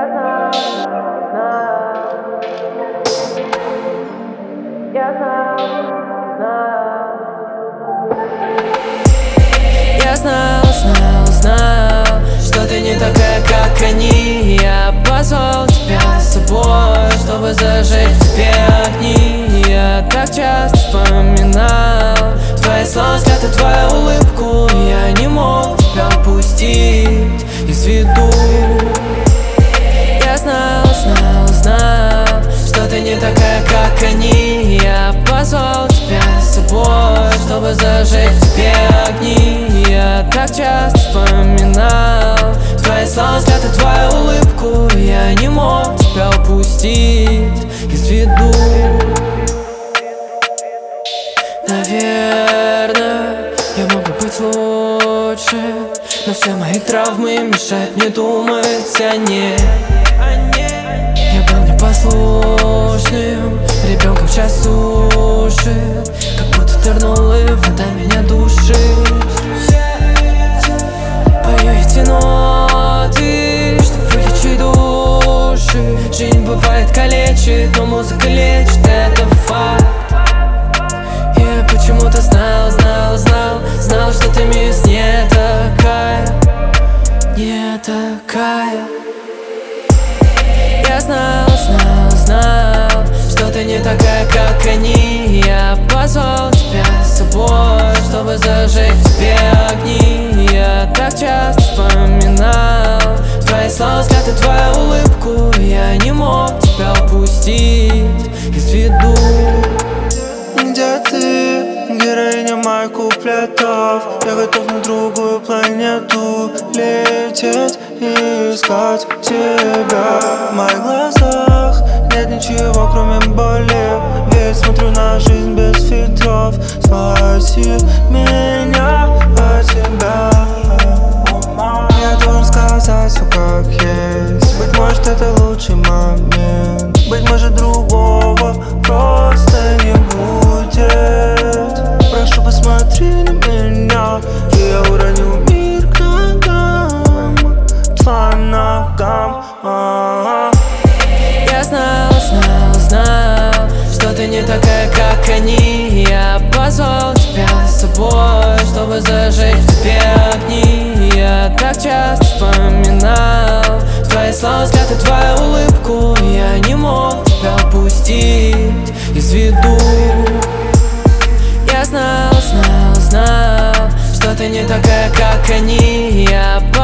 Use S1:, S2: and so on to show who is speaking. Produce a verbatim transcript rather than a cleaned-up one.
S1: Я знаю, знаю, я знаю, знаю. Я знал, знал, знал, что ты не такая, как они. Я позвал тебя с собой, чтобы зажечь в тебе огни. Я так часто вспоминал твои слова, взгляд и твою улыбку. Я не мог тебя упустить из виду. Я знал, знал, знал, что ты не такая, как они. Я позвал тебя с собой, чтобы зажечь в тебе огни. Я так часто вспоминал твои слова, взгляд и твою улыбку. Я не мог тебя упустить из виду. Наверное, я мог бы быть лучше, но все мои травмы мешают мне думать о ней. Я был непослушным ребенком в час суши, как будто тернул и вода меня душит. Пою эти ноты, что вылечит души. Жизнь бывает калечит, но музыка лечит, это факт. Я почему-то знал, знал, знал, знал, что ты мисс не такая, не такая. Я знал, знал, знал, что ты не такая, как они. Я позвал тебя с собой, чтобы зажечь в тебе огни. Я так часто вспоминал твои слова, взгляд и твою улыбку. Я не мог тебя упустить из виду.
S2: Где ты, героиня моих куплетов? Я готов на другую планету лететь и искать тебя. В моих глазах нет ничего, кроме боли. Ведь смотрю на жизнь без фильтров. Спаси меня от тебя. Я должен сказать все как есть. Быть может, это лучший момент. Быть может, другого просто не будет. Прошу, посмотри на меня, и я уроню мир к ногам, твоим ногам. А-а-а.
S1: Я знал, знал, знал, что ты не такая, как они. Я позвал тебя с собой, чтобы зажечь в тебе огни. Я так часто вспоминал твои слова, взгляд и твою улыбку. Я не мог тебя упустить из виду. Я знал, знал, знал, что ты не такая, как они. Я